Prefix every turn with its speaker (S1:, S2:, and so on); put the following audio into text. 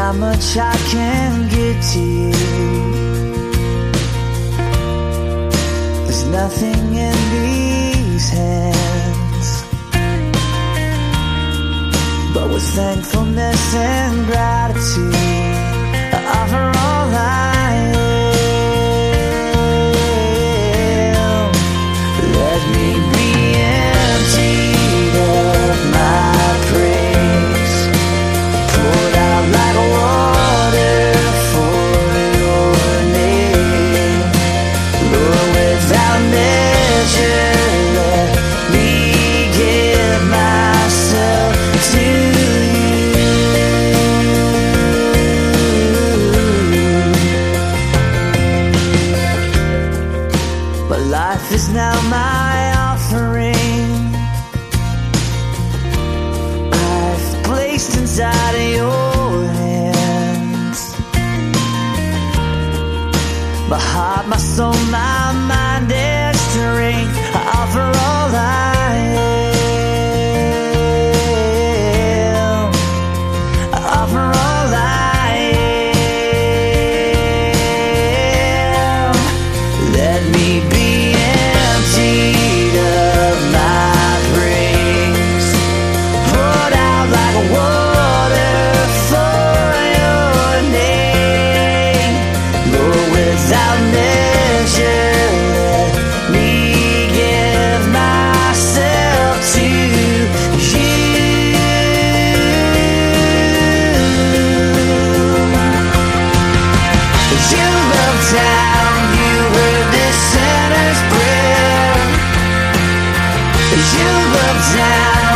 S1: how much I can give to you. There's nothing in these hands, but with thankfulness and gratitude, I offer all I am. Let me be emptied of my praise, poured out like water for your name. Lord, without measure, let me give myself to you. My life is now my offering, I've placed inside of your hands. My heart, my soul, my mind and strength, I offer all I am. I offer all I am. Let me be emptied of my praise, poured out like water for your name. Lord, without measure, let me give myself to you. You looked down, you heard this sinner's prayer. You looked down,